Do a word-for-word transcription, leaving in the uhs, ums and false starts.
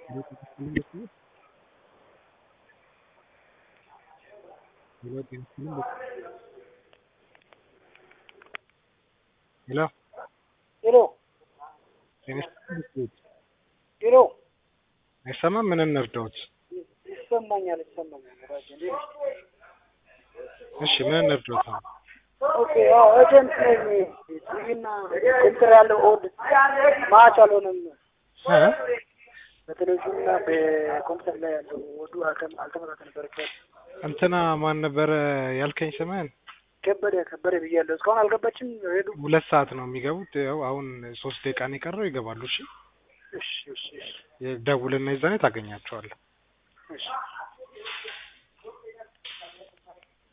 Hello. Hello. Hello. አይሰማም ምን እንርዳዎት? ይሰማኛል ይሰማኛል ራሴ እንዴ እሺ ምን እንርዳዎት? ኦኬ አዎ ኤጀንት ነኝ ቲቪና ኮምፒውተር ያለው ኦድ ማች አልሆነም እ በቴሌቪዥንና በኮምፒውተር ላይ ያለው ኦዱ አልተመጣጠንም ነበር። እንትና ማን ነበር ያልከኝ ስምህን? ከበደ ከበደ ብያለሁ። እስካሁን አልገባችም። ሄዱ ሁለት ሰዓት ነው የሚገቡት። ያው አሁን ሶስት ደቂቃ ነው የቀረው ይገባሉ። እሺ እሺ እሺ ደውልና ይዘኔ ታገኛቸዋለህ። እሺ